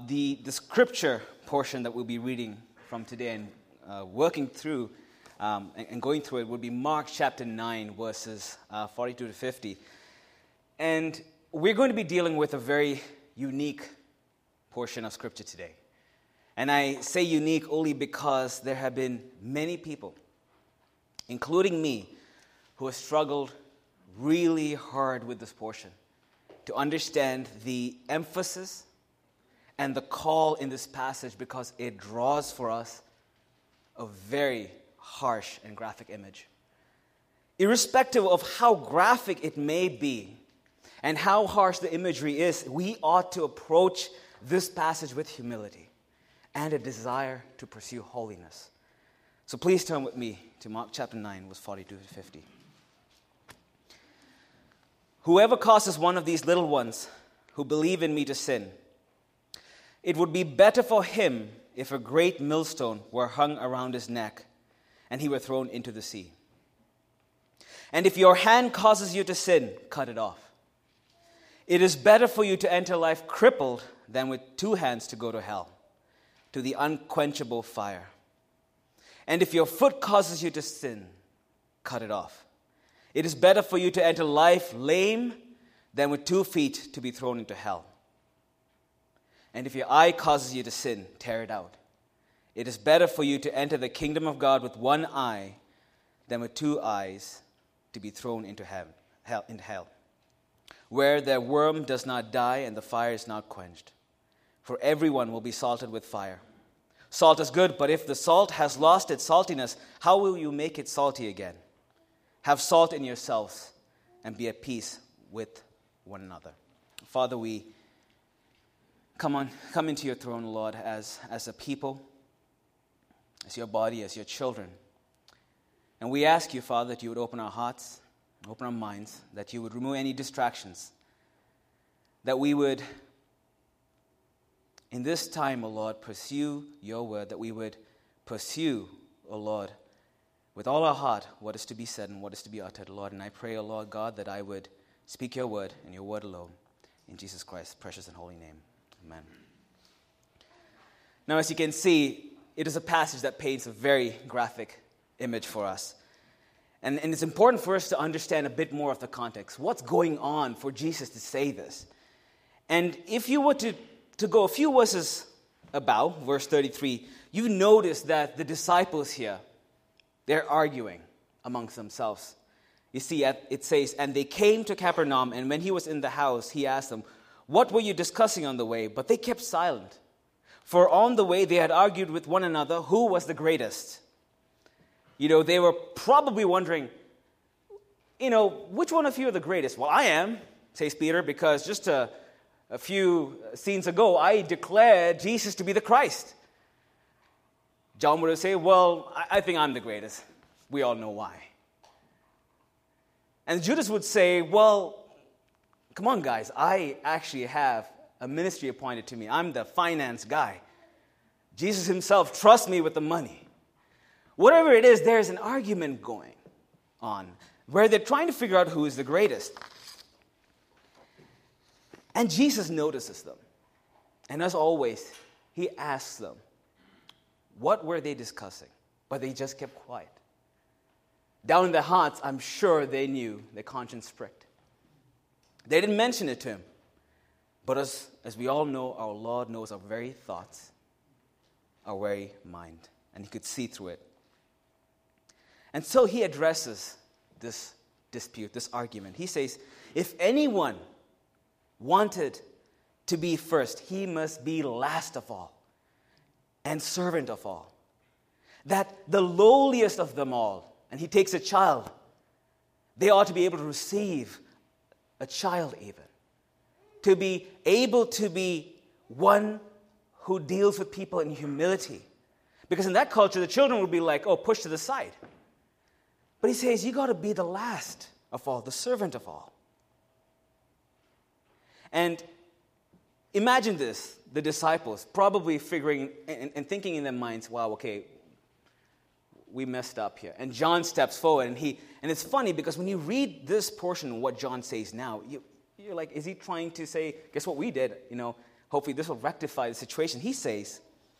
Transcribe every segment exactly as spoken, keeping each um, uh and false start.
the, the scripture portion that we'll be reading from today and uh, working through um, and, and going through it would be Mark chapter nine, verses uh, forty-two to fifty. And we're going to be dealing with a very unique portion of scripture today. And I say unique only because there have been many people, including me, who have struggled really hard with this portion to understand the emphasis and the call in this passage, because it draws for us a very harsh and graphic image. Irrespective of how graphic it may be and how harsh the imagery is, we ought to approach this passage with humility and a desire to pursue holiness. So please turn with me to Mark chapter nine, verse forty-two to fifty. Whoever causes one of these little ones who believe in me to sin, it would be better for him if a great millstone were hung around his neck and he were thrown into the sea. And if your hand causes you to sin, cut it off. It is better for you to enter life crippled than with two hands to go to hell, to the unquenchable fire. And if your foot causes you to sin, cut it off. It is better for you to enter life lame than with two feet to be thrown into hell. And if your eye causes you to sin, tear it out. It is better for you to enter the kingdom of God with one eye than with two eyes to be thrown into hell, hell, into hell, where their worm does not die and the fire is not quenched. For everyone will be salted with fire. Salt is good, but if the salt has lost its saltiness, how will you make it salty again? Have salt in yourselves and be at peace with one another. Father, we come on, come into your throne, Lord, as, as a people, as your body, as your children. And we ask you, Father, that you would open our hearts, open our minds, that you would remove any distractions, that we would, in this time, O Lord, pursue your word, that we would pursue, O Lord, with all our heart, what is to be said and what is to be uttered, Lord. And I pray, O Lord God, that I would speak your word and your word alone. In Jesus Christ's precious and holy name. Amen. Now, as you can see, it is a passage that paints a very graphic image for us. And, and it's important for us to understand a bit more of the context. What's going on for Jesus to say this? And if you were to, to go a few verses about, verse thirty-three, you notice that the disciples here, they're arguing amongst themselves. You see, it says, and they came to Capernaum, and when he was in the house, he asked them, what were you discussing on the way? But they kept silent. For on the way they had argued with one another who was the greatest. You know, they were probably wondering, you know, which one of you are the greatest? Well, I am, says Peter, because just a, a few scenes ago, I declared Jesus to be the Christ. John would say, well, I, I think I'm the greatest. We all know why. And Judas would say, well, come on, guys, I actually have a ministry appointed to me. I'm the finance guy. Jesus himself trusts me with the money. Whatever it is, there's an argument going on where they're trying to figure out who is the greatest. And Jesus notices them. And as always, he asks them, what were they discussing? But they just kept quiet. Down in their hearts, I'm sure they knew, their conscience pricked. They didn't mention it to him. But as, as we all know, our Lord knows our very thoughts, our very mind. And he could see through it. And so he addresses this dispute, this argument. He says, if anyone wanted to be first, he must be last of all and servant of all. That the lowliest of them all, and he takes a child, they ought to be able to receive a child even. To be able to be one who deals with people in humility. Because in that culture, the children would be like, oh, push to the side. But he says, you got to be the last of all, the servant of all. And imagine this, the disciples probably figuring and, and thinking in their minds, wow, okay, we messed up here. And John steps forward, and he, and it's funny because when you read this portion of what John says now, you, you're like, is he trying to say, guess what we did? You know, hopefully this will rectify the situation. He says,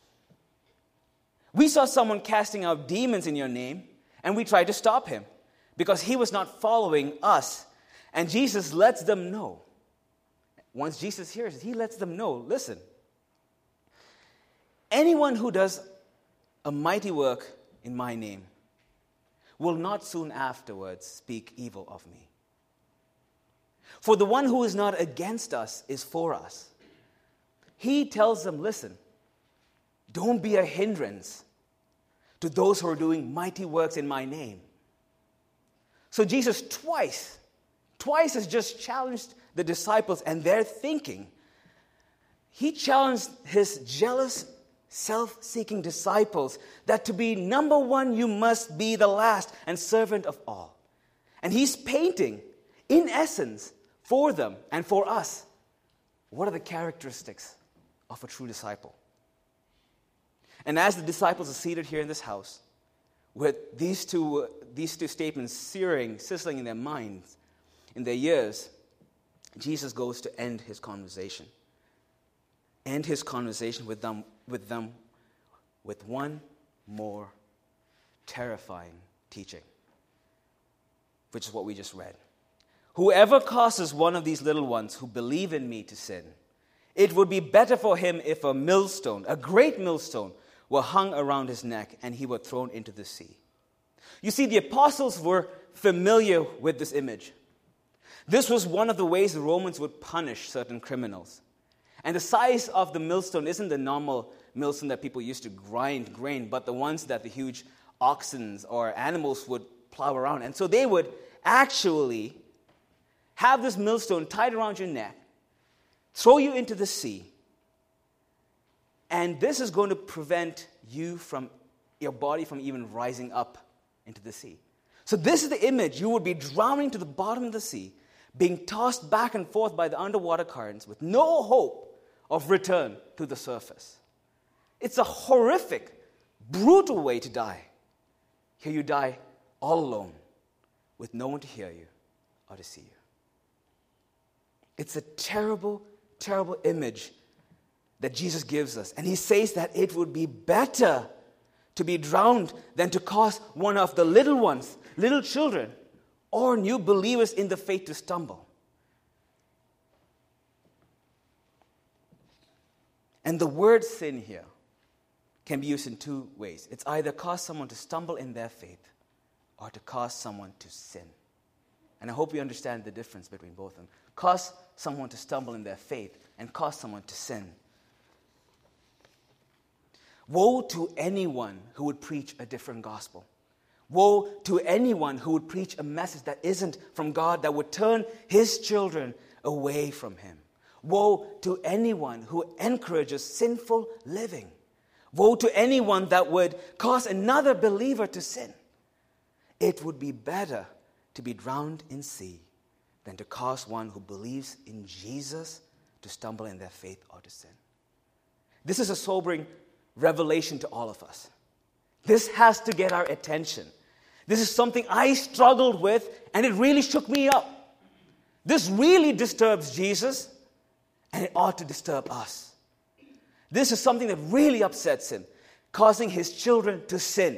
we saw someone casting out demons in your name, and we tried to stop him because he was not following us. And Jesus lets them know. Once Jesus hears it, he lets them know, listen, anyone who does a mighty work in my name will not soon afterwards speak evil of me. For the one who is not against us is for us. He tells them, listen, don't be a hindrance to those who are doing mighty works in my name. So Jesus twice, twice has just challenged the disciples and their thinking. He challenged his jealous, self-seeking disciples that to be number one, you must be the last and servant of all. And he's painting, in essence, for them and for us, what are the characteristics of a true disciple? And as the disciples are seated here in this house, with these two, uh, these two statements searing, sizzling in their minds, in their ears, Jesus goes to end his conversation. End his conversation with them, with them with one more terrifying teaching, which is what we just read. Whoever causes one of these little ones who believe in me to sin, it would be better for him if a millstone, a great millstone, were hung around his neck and he were thrown into the sea. You see, the apostles were familiar with this image. This was one of the ways the Romans would punish certain criminals. And the size of the millstone isn't the normal millstone that people used to grind grain, but the ones that the huge oxen or animals would plow around. And so they would actually have this millstone tied around your neck, throw you into the sea, and this is going to prevent you from, your body from even rising up into the sea. So this is the image. You would be drowning to the bottom of the sea, being tossed back and forth by the underwater currents with no hope of return to the surface. It's a horrific, brutal way to die. Here you die all alone with no one to hear you or to see you. It's a terrible, terrible image that Jesus gives us. And he says that it would be better to be drowned than to cause one of the little ones, little children, or new believers in the faith to stumble. And the word sin here can be used in two ways. It's either cause someone to stumble in their faith or to cause someone to sin. And I hope you understand the difference between both of them. Cause someone to stumble in their faith and cause someone to sin. Woe to anyone who would preach a different gospel. Woe to anyone who would preach a message that isn't from God, that would turn his children away from him. Woe to anyone who encourages sinful living. Woe to anyone that would cause another believer to sin. It would be better to be drowned in sea than to cause one who believes in Jesus to stumble in their faith or to sin. This is a sobering revelation to all of us. This has to get our attention. This is something I struggled with, and it really shook me up. This really disturbs Jesus, and it ought to disturb us. This is something that really upsets him, causing his children to sin.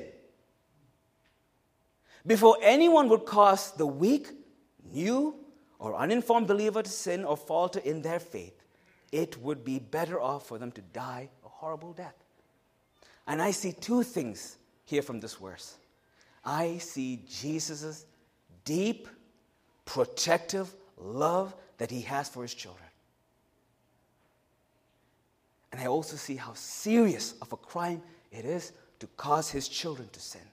Before anyone would cause the weak, new, or uninformed believer to sin or falter in their faith, it would be better off for them to die a horrible death. And I see two things here from this verse. I see Jesus' deep, protective love that he has for his children. And I also see how serious of a crime it is to cause his children to sin.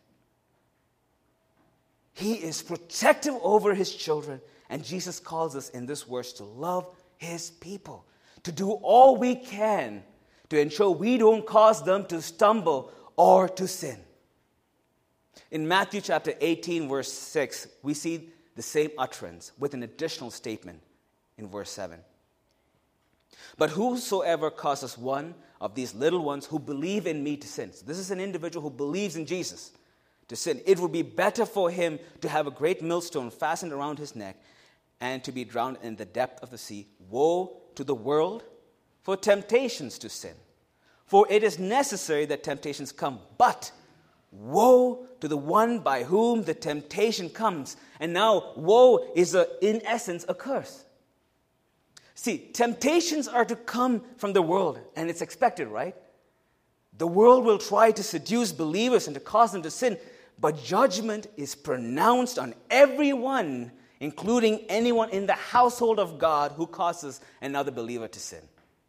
He is protective over his children, and Jesus calls us in this verse to love his people, to do all we can to ensure we don't cause them to stumble or to sin. In Matthew chapter eighteen, verse six, we see the same utterance with an additional statement in verse seven. But whosoever causes one of these little ones who believe in me to sin. So this is an individual who believes in Jesus to sin. It would be better for him to have a great millstone fastened around his neck and to be drowned in the depth of the sea. Woe to the world for temptations to sin. For it is necessary that temptations come, but woe to the one by whom the temptation comes. And now, woe is, a, in essence, a curse. See, temptations are to come from the world, and it's expected, right? The world will try to seduce believers and to cause them to sin, but judgment is pronounced on everyone, including anyone in the household of God who causes another believer to sin.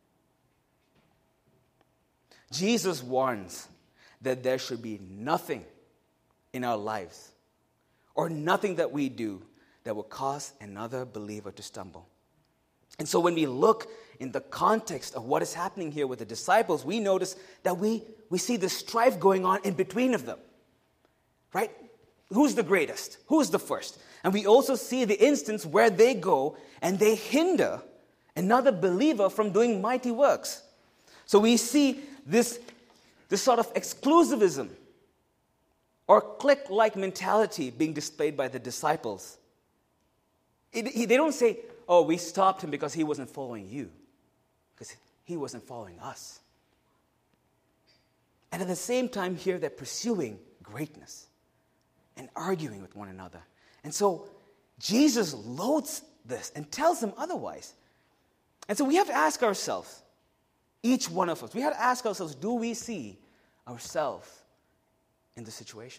Jesus warns that there should be nothing in our lives or nothing that we do that will cause another believer to stumble. And so when we look in the context of what is happening here with the disciples, we notice that we, we see the strife going on in between of them. Right? Who's the greatest? Who's the first? And we also see the instance where they go and they hinder another believer from doing mighty works. So we see this, this sort of exclusivism or clique-like mentality being displayed by the disciples. It, he, they don't say, oh, we stopped him because he wasn't following you. Because he wasn't following us. And at the same time here, they're pursuing greatness and arguing with one another. And so Jesus loads this and tells them otherwise. And so we have to ask ourselves, each one of us, we have to ask ourselves, do we see ourselves in the situation?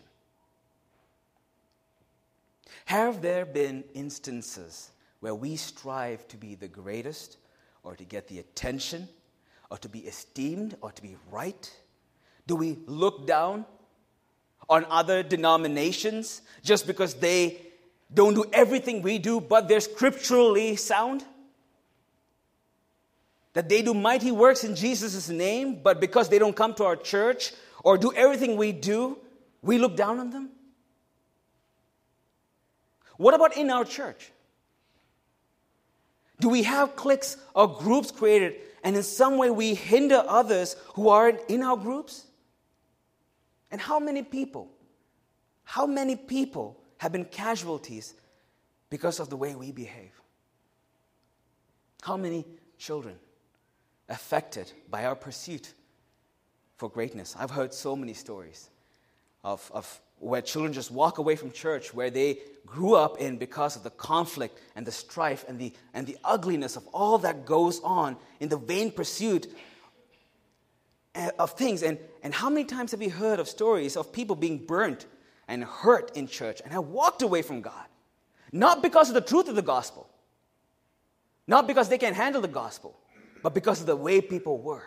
Have there been instances where we strive to be the greatest or to get the attention or to be esteemed or to be right? Do we look down on other denominations just because they don't do everything we do, but they're scripturally sound? That they do mighty works in Jesus' name, but because they don't come to our church or do everything we do, we look down on them? What about in our church? Do we have cliques or groups created and in some way we hinder others who aren't in our groups? And how many people, how many people have been casualties because of the way we behave? How many children affected by our pursuit for greatness? I've heard so many stories of, of where children just walk away from church, where they grew up in because of the conflict and the strife and the, and the ugliness of all that goes on in the vain pursuit of things. And, and how many times have we heard of stories of people being burnt and hurt in church and have walked away from God? Not because of the truth of the gospel, not because they can't handle the gospel, but because of the way people were.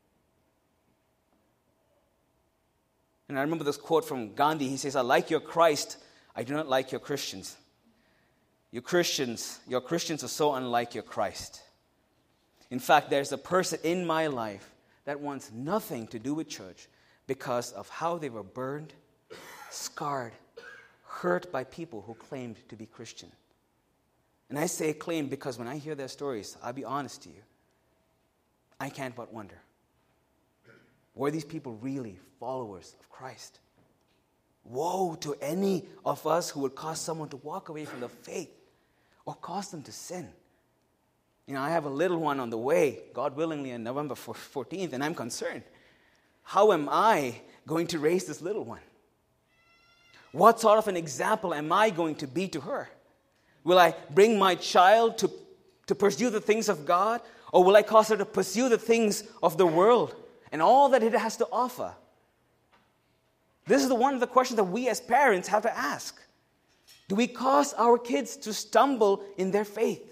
And I remember this quote from Gandhi. He says, I like your Christ, I do not like your Christians. You Christians, your Christians are so unlike your Christ. In fact, there's a person in my life that wants nothing to do with church because of how they were burned, scarred, hurt by people who claimed to be Christian. And I say claim because when I hear their stories, I'll be honest to you, I can't but wonder, were these people really followers of Christ? Woe to any of us who would cause someone to walk away from the faith or cause them to sin. You know, I have a little one on the way, God willingly, on November fourteenth, and I'm concerned. How am I going to raise this little one? What sort of an example am I going to be to her? Will I bring my child to, to pursue the things of God, or will I cause her to pursue the things of the world and all that it has to offer? This is the one of the questions that we as parents have to ask. Do we cause our kids to stumble in their faith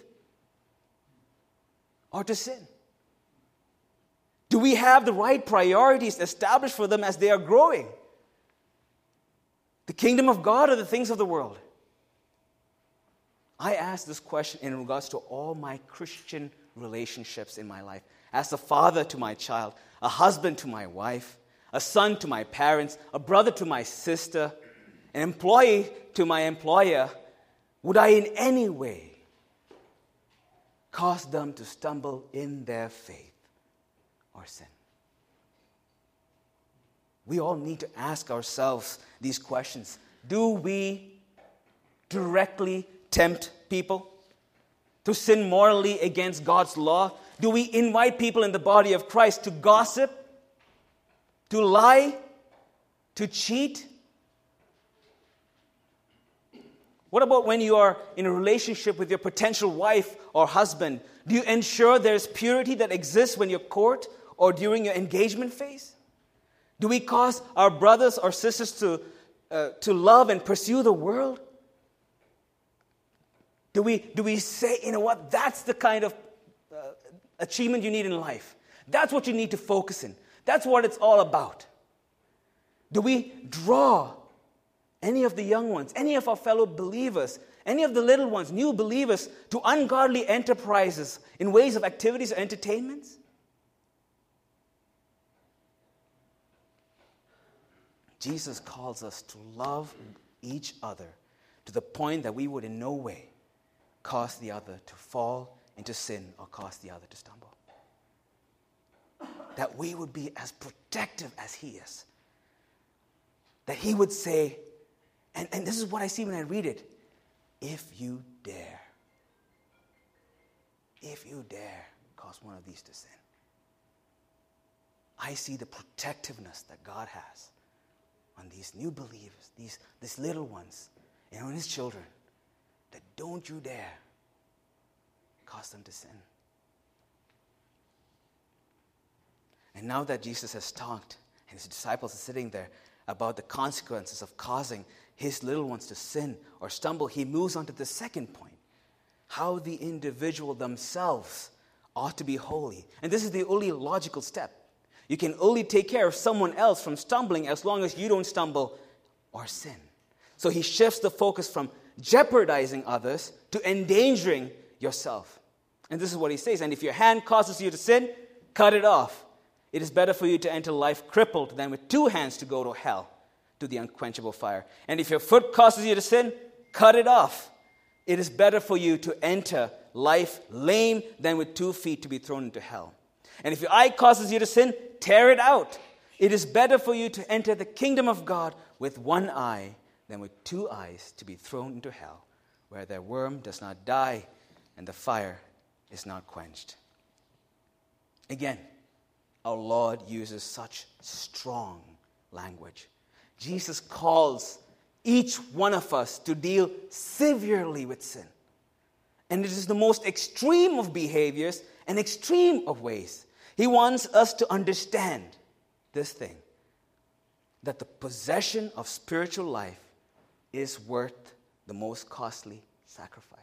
or to sin? Do we have the right priorities established for them as they are growing? The kingdom of God or the things of the world? I ask this question in regards to all my Christian relationships in my life. As a father to my child, a husband to my wife, a son to my parents, a brother to my sister, an employee to my employer, would I in any way cause them to stumble in their faith or sin? We all need to ask ourselves these questions. Do we directly tempt people to sin morally against God's law? Do we invite people in the body of Christ to gossip, to lie, to cheat? What about when you are in a relationship with your potential wife or husband? Do you ensure there's purity that exists when you court or during your engagement phase? Do we cause our brothers or sisters to, uh, to love and pursue the world? Do we, do we say, you know what, that's the kind of uh, achievement you need in life. That's what you need to focus in. That's what it's all about. Do we draw any of the young ones, any of our fellow believers, any of the little ones, new believers, to ungodly enterprises in ways of activities or entertainments? Jesus calls us to love each other to the point that we would in no way cause the other to fall into sin or cause the other to stumble. That we would be as protective as he is. That he would say, and, and this is what I see when I read it, if you dare, if you dare cause one of these to sin. I see the protectiveness that God has on these new believers, these, these little ones, and on his children, that don't you dare cause them to sin. And now that Jesus has talked, and his disciples are sitting there about the consequences of causing his little ones to sin or stumble, he moves on to the second point, how the individual themselves ought to be holy. And this is the only logical step. You can only take care of someone else from stumbling as long as you don't stumble or sin. So he shifts the focus from jeopardizing others to endangering yourself. And this is what he says, and if your hand causes you to sin, cut it off. It is better for you to enter life crippled than with two hands to go to hell, to the unquenchable fire. And if your foot causes you to sin, cut it off. It is better for you to enter life lame than with two feet to be thrown into hell. And if your eye causes you to sin, tear it out. It is better for you to enter the kingdom of God with one eye than with two eyes to be thrown into hell, where their worm does not die and the fire is not quenched. Again, our Lord uses such strong language. Jesus calls each one of us to deal severely with sin. And it is the most extreme of behaviors and extreme of ways. He wants us to understand this thing, that the possession of spiritual life is worth the most costly sacrifice.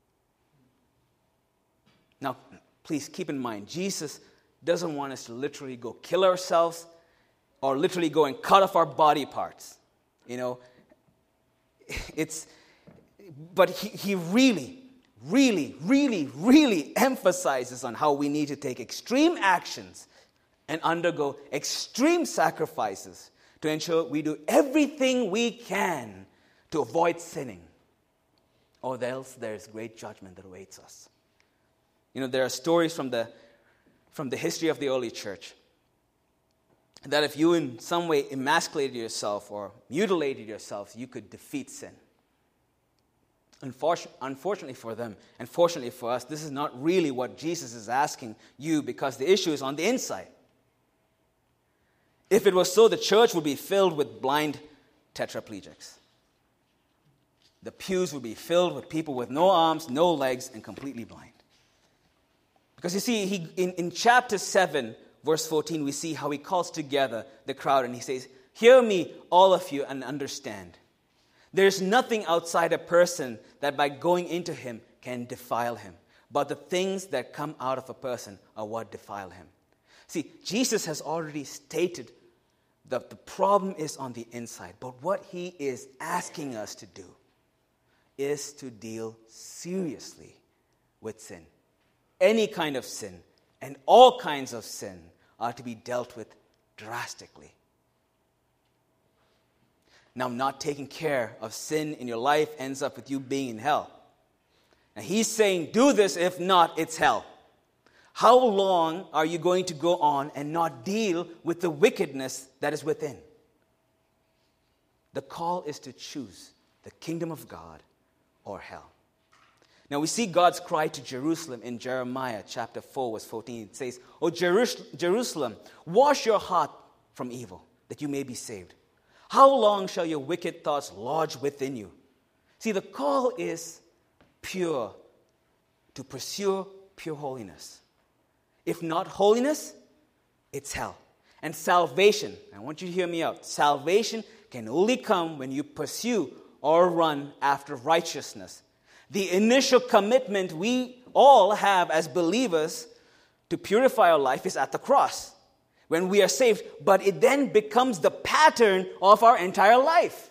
Now, please keep in mind, Jesus doesn't want us to literally go kill ourselves or literally go and cut off our body parts. You know, it's, but he, he really, really, really, really emphasizes on how we need to take extreme actions and undergo extreme sacrifices to ensure we do everything we can to avoid sinning, or else there's great judgment that awaits us. You know, there are stories from the from the history of the early church that if you in some way emasculated yourself or mutilated yourself, you could defeat sin. Unfortunately for them, and fortunately for us, this is not really what Jesus is asking you, because the issue is on the inside. If it was so, the church would be filled with blind tetraplegics. The pews would be filled with people with no arms, no legs, and completely blind. Because you see, he, in, in chapter seven, verse fourteen, we see how he calls together the crowd and he says, "Hear me, all of you, and understand. There's nothing outside a person that by going into him can defile him. But the things that come out of a person are what defile him." See, Jesus has already stated that the problem is on the inside. But what he is asking us to do is to deal seriously with sin. Any kind of sin and all kinds of sin are to be dealt with drastically. Now, not taking care of sin in your life ends up with you being in hell. Now, he's saying, do this, if not, it's hell. How long are you going to go on and not deal with the wickedness that is within? The call is to choose the kingdom of God or hell. Now we see God's cry to Jerusalem in Jeremiah chapter four, verse fourteen. It says, "O Jerus- Jerusalem, wash your heart from evil, that you may be saved. How long shall your wicked thoughts lodge within you?" See, the call is pure, to pursue pure holiness. If not holiness, it's hell. And salvation, I want you to hear me out, salvation can only come when you pursue or run after righteousness. The initial commitment we all have as believers to purify our life is at the cross, when we are saved, but it then becomes the pattern of our entire life.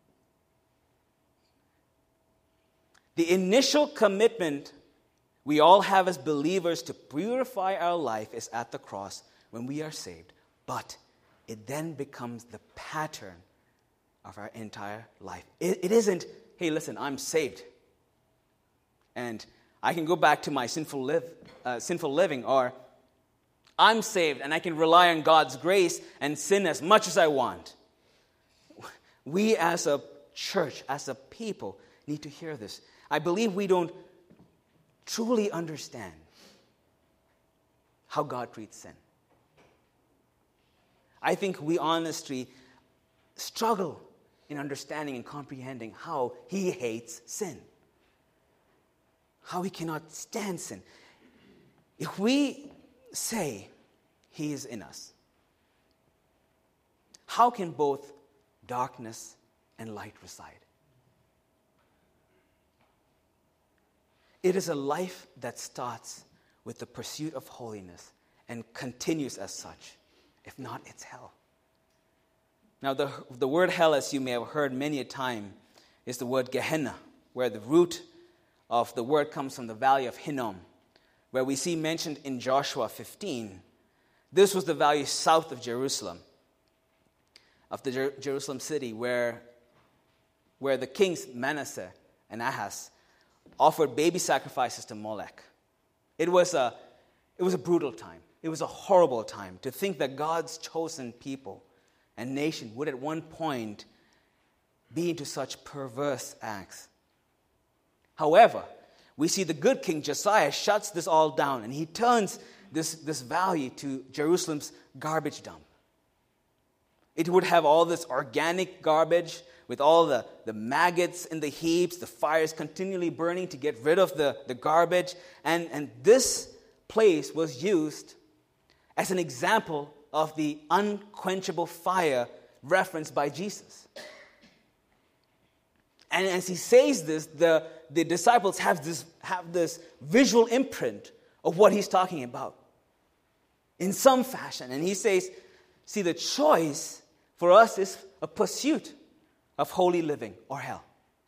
The initial commitment we all have as believers to purify our life is at the cross when we are saved, but it then becomes the pattern of our entire life. It, it isn't, hey, listen, I'm saved, and I can go back to my sinful live, uh, sinful living, or I'm saved and I can rely on God's grace and sin as much as I want. We as a church, as a people, need to hear this. I believe we don't truly understand how God treats sin. I think we honestly struggle in understanding and comprehending how He hates sin, how He cannot stand sin. If we say He is in us, how can both darkness and light reside? It is a life that starts with the pursuit of holiness and continues as such. If not, it's hell. Now, the, the word hell, as you may have heard many a time, is the word Gehenna, where the root of the word comes from the valley of Hinnom, where we see mentioned in Joshua fifteen. This was the valley south of Jerusalem, of the Jer- Jerusalem city, where, where the kings Manasseh and Ahaz offered baby sacrifices to Molech. It was a, it was a brutal time. It was a horrible time to think that God's chosen people and nation would at one point be into such perverse acts. However, we see the good King Josiah shuts this all down, and he turns this, this valley to Jerusalem's garbage dump. It would have all this organic garbage with all the, the maggots in the heaps, the fires continually burning to get rid of the, the garbage. And, and this place was used as an example of the unquenchable fire referenced by Jesus. And as he says this, the, the disciples have this, have this visual imprint of what he's talking about in some fashion. And he says, see, the choice for us is a pursuit of holy living or hell.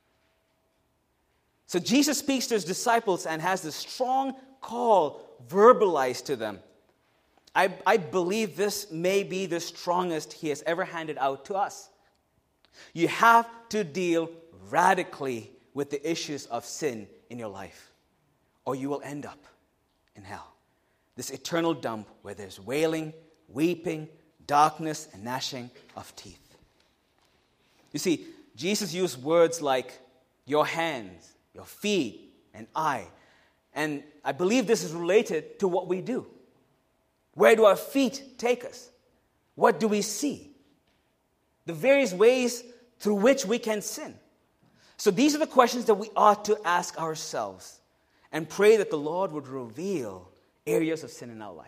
So Jesus speaks to his disciples and has this strong call verbalized to them. I, I believe this may be the strongest he has ever handed out to us. You have to deal radically with the issues of sin in your life, or you will end up in hell. This eternal dump where there's wailing, weeping, darkness, and gnashing of teeth. You see, Jesus used words like your hands, your feet, and eye. And I believe this is related to what we do. Where do our feet take us? What do we see? The various ways through which we can sin. So these are the questions that we ought to ask ourselves and pray that the Lord would reveal areas of sin in our life.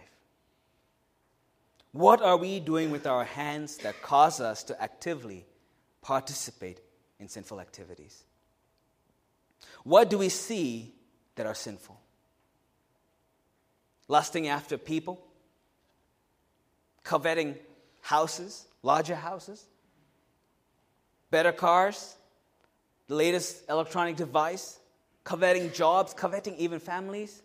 What are we doing with our hands that cause us to actively participate in sinful activities? What do we see that are sinful? Lusting after people? Coveting houses, larger houses? Better cars? The latest electronic device? Coveting jobs? Coveting even families?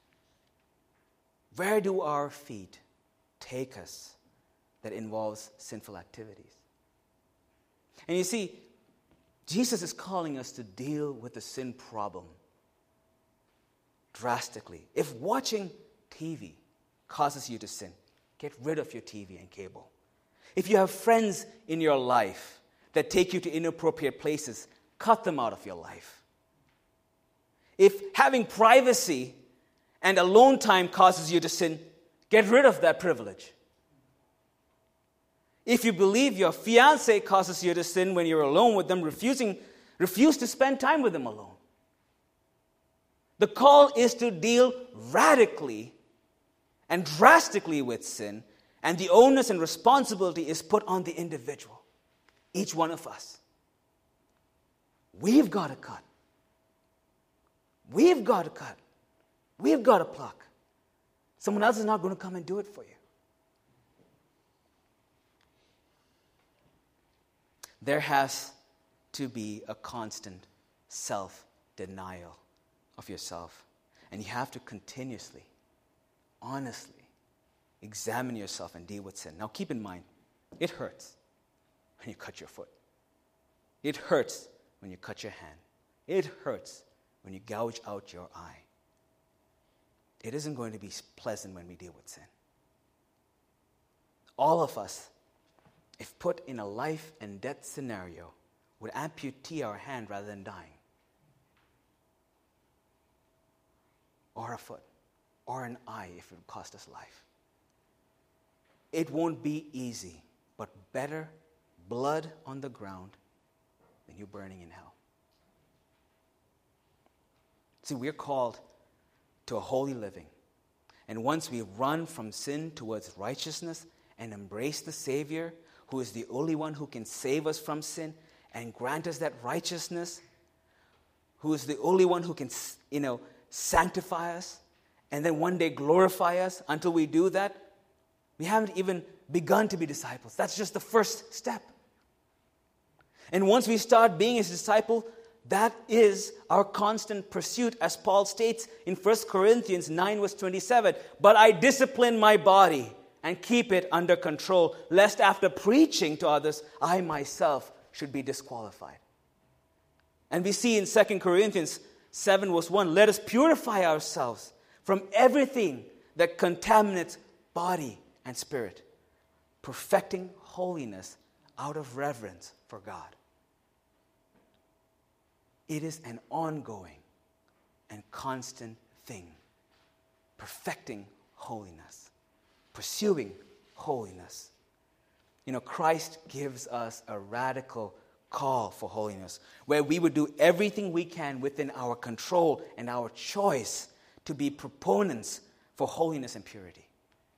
Where do our feet take us that involves sinful activities? And you see, Jesus is calling us to deal with the sin problem drastically. If watching T V causes you to sin, get rid of your T V and cable. If you have friends in your life that take you to inappropriate places, cut them out of your life. If having privacy and alone time causes you to sin, get rid of that privilege. If you believe your fiancé causes you to sin when you're alone with them, refusing, refuse to spend time with them alone. The call is to deal radically and drastically with sin, and the onus and responsibility is put on the individual, each one of us. We've got to cut. We've got to cut. We've got to pluck. Someone else is not going to come and do it for you. There has to be a constant self-denial of yourself. And you have to continuously, honestly, examine yourself and deal with sin. Now keep in mind, it hurts when you cut your foot. It hurts when you cut your hand. It hurts when you gouge out your eye. It isn't going to be pleasant when we deal with sin. All of us, if put in a life and death scenario, would amputee our hand rather than dying. Or a foot, or an eye if it would cost us life. It won't be easy, but better blood on the ground than you burning in hell. See, we're called to a holy living. And once we run from sin towards righteousness and embrace the Savior, who is the only one who can save us from sin and grant us that righteousness, who is the only one who can, you know, sanctify us and then one day glorify us, until we do that, we haven't even begun to be disciples. That's just the first step. And once we start being His disciple, that is our constant pursuit, as Paul states in First Corinthians nine, verse twenty-seven. But I discipline my body and keep it under control, lest after preaching to others, I myself should be disqualified. And we see in Second Corinthians seven, verse one, let us purify ourselves from everything that contaminates body and spirit, perfecting holiness out of reverence for God. It is an ongoing and constant thing. Perfecting holiness. Pursuing holiness. You know, Christ gives us a radical call for holiness, where we would do everything we can within our control and our choice to be proponents for holiness and purity.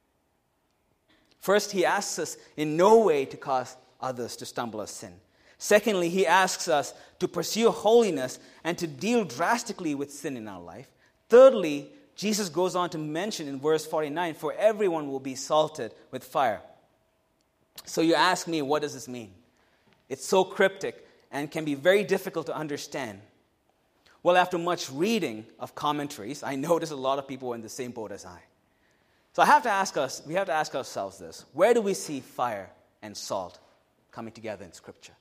First, He asks us in no way to cause others to stumble or sin. Secondly, He asks us to pursue holiness and to deal drastically with sin in our life. Thirdly, Jesus goes on to mention in verse forty-nine, for everyone will be salted with fire. So you ask me, what does this mean? It's so cryptic and can be very difficult to understand. Well, after much reading of commentaries, I notice a lot of people are in the same boat as I. So I have to ask us, we have to ask ourselves this. Where do we see fire and salt coming together in Scripture?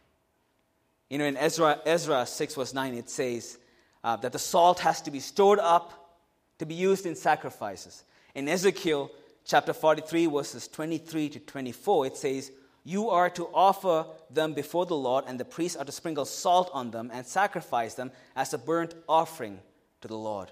You know, in Ezra, Ezra six, verse nine, it says uh, that the salt has to be stored up to be used in sacrifices. In Ezekiel chapter forty-three, verses twenty-three to twenty-four, it says, you are to offer them before the Lord, and the priests are to sprinkle salt on them and sacrifice them as a burnt offering to the Lord.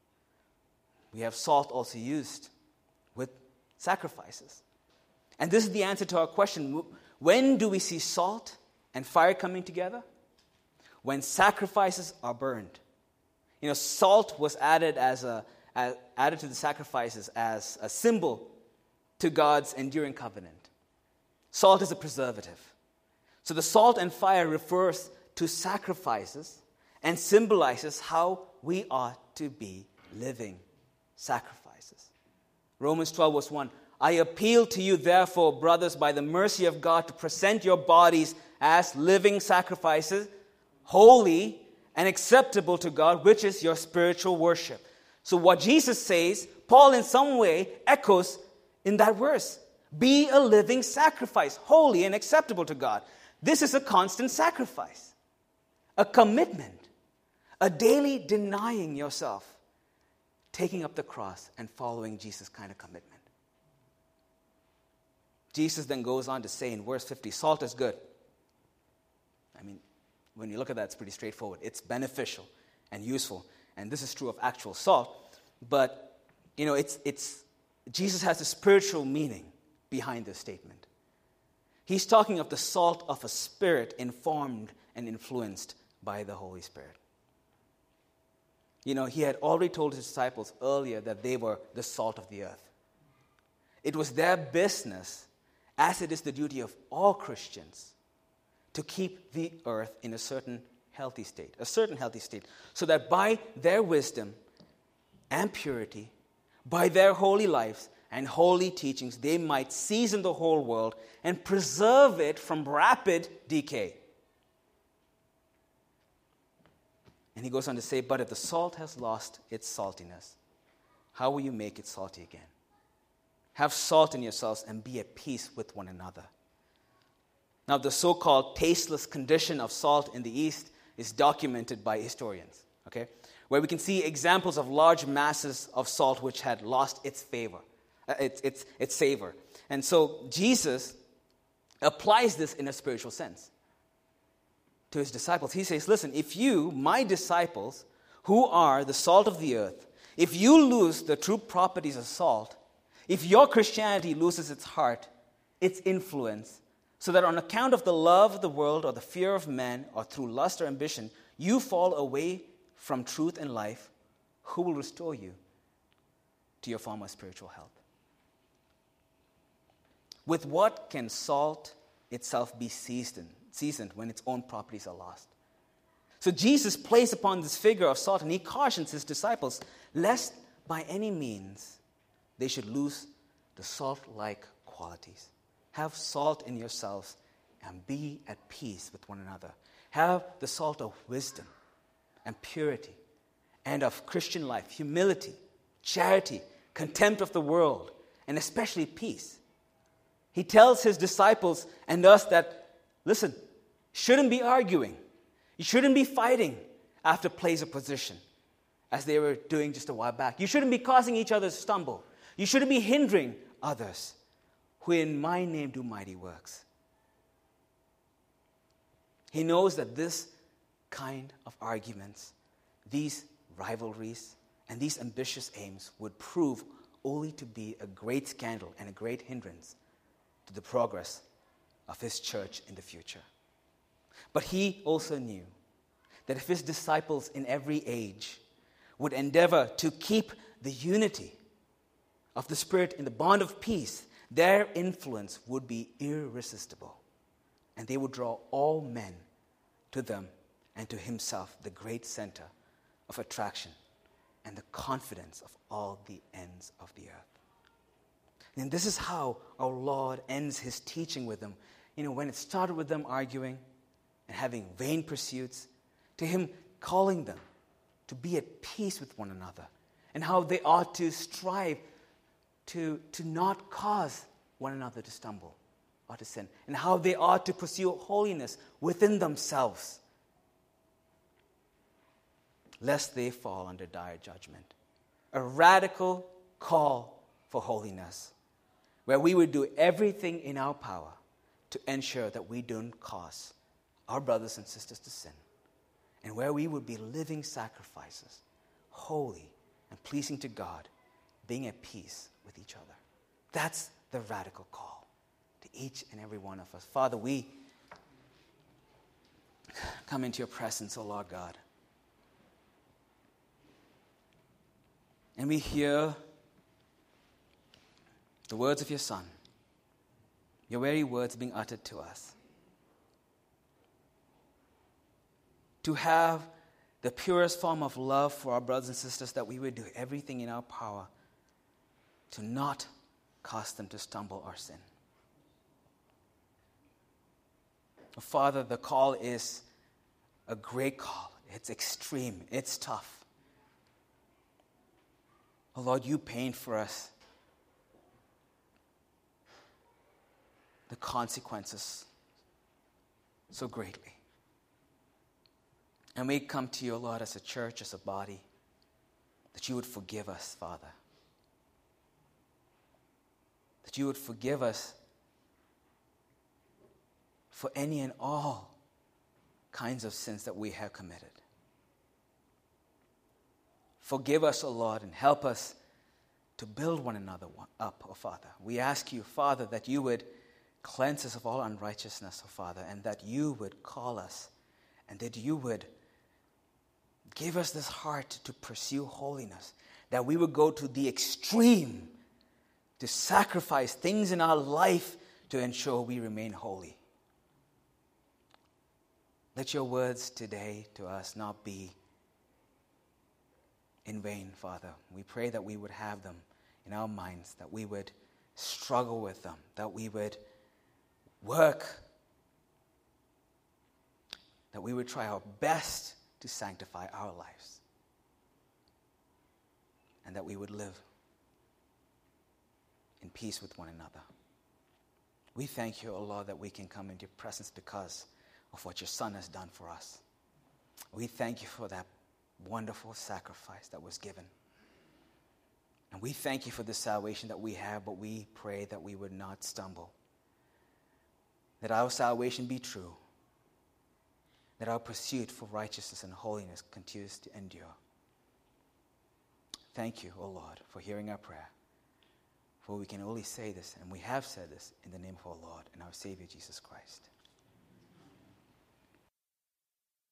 We have salt also used with sacrifices. And this is the answer to our question. When do we see salt and fire coming together? When sacrifices are burned. You know, salt was added as a as, added to the sacrifices as a symbol to God's enduring covenant. Salt is a preservative. So the salt and fire refers to sacrifices and symbolizes how we ought to be living sacrifices. Romans twelve, verse one, I appeal to you, therefore, brothers, by the mercy of God, to present your bodies as living sacrifices, holy and acceptable to God, which is your spiritual worship. So what Jesus says, Paul in some way echoes in that verse. Be a living sacrifice, holy and acceptable to God. This is a constant sacrifice, a commitment, a daily denying yourself, taking up the cross and following Jesus' kind of commitment. Jesus then goes on to say in verse fifty, salt is good. I mean, when you look at that, it's pretty straightforward. It's beneficial and useful. and this is true of actual salt, but, you know, it's it's Jesus has a spiritual meaning behind this statement. He's talking of the salt of a spirit informed and influenced by the Holy Spirit. You know, he had already told his disciples earlier that they were the salt of the earth. It was their business, as it is the duty of all Christians, to keep the earth in a certain healthy state, a certain healthy state, so that by their wisdom and purity, by their holy lives and holy teachings, they might season the whole world and preserve it from rapid decay. And he goes on to say, but if the salt has lost its saltiness, how will you make it salty again? Have salt in yourselves and be at peace with one another. Now, the so-called tasteless condition of salt in the East is documented by historians, okay, where we can see examples of large masses of salt which had lost its favor, uh, its, its, its savor. And so Jesus applies this in a spiritual sense to his disciples. He says, listen, if you, my disciples, who are the salt of the earth, if you lose the true properties of salt, if your Christianity loses its heart, its influence, so that on account of the love of the world or the fear of men or through lust or ambition, you fall away from truth and life, who will restore you to your former spiritual health? With what can salt itself be seasoned, seasoned when its own properties are lost? So Jesus plays upon this figure of salt, and he cautions his disciples, lest by any means they should lose the salt-like qualities. Have salt in yourselves and be at peace with one another. Have the salt of wisdom and purity and of Christian life, humility, charity, contempt of the world, and especially peace. He tells his disciples and us that, listen, shouldn't be arguing. You shouldn't be fighting after place of position, as they were doing just a while back. You shouldn't be causing each other to stumble. You shouldn't be hindering others who in my name do mighty works. He knows that this kind of arguments, these rivalries, and these ambitious aims would prove only to be a great scandal and a great hindrance to the progress of his church in the future. But he also knew that if his disciples in every age would endeavor to keep the unity of the Spirit in the bond of peace, their influence would be irresistible, and they would draw all men to them and to himself, the great center of attraction and the confidence of all the ends of the earth. And this is how our Lord ends his teaching with them. You know, when it started with them arguing and having vain pursuits, to him calling them to be at peace with one another, and how they ought to strive to, to not cause one another to stumble or to sin, and how they ought to pursue holiness within themselves, lest they fall under dire judgment. A radical call for holiness, where we would do everything in our power to ensure that we don't cause our brothers and sisters to sin, and where we would be living sacrifices, holy and pleasing to God, being at peace with each other. That's the radical call to each and every one of us. Father, we come into your presence, O Lord God, and we hear the words of your Son, your very words being uttered to us. To have the purest form of love for our brothers and sisters, that we would do everything in our power to not cause them to stumble or sin. Father, the call is a great call. It's extreme. It's tough. Oh Lord, you paint for us the consequences so greatly. And we come to you, Lord, as a church, as a body, that you would forgive us, Father. That you would forgive us for any and all kinds of sins that we have committed. Forgive us, O Lord, and help us to build one another up, O Father. We ask you, Father, that you would cleanse us of all unrighteousness, O Father, and that you would call us, and that you would give us this heart to pursue holiness, that we would go to the extreme to sacrifice things in our life to ensure we remain holy. Let your words today to us not be in vain, Father. We pray that we would have them in our minds, that we would struggle with them, that we would work, that we would try our best to sanctify our lives, and that we would live in peace with one another. We thank you, O Lord, that we can come into your presence because of what your Son has done for us. We thank you for that wonderful sacrifice that was given. And we thank you for the salvation that we have, but we pray that we would not stumble, that our salvation be true, that our pursuit for righteousness and holiness continues to endure. Thank you, O Lord, for hearing our prayer. For we can only say this, and we have said this, in the name of our Lord and our Savior, Jesus Christ.